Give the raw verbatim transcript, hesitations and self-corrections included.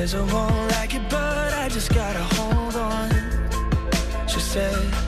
says I won't like it, but I just gotta hold on. She said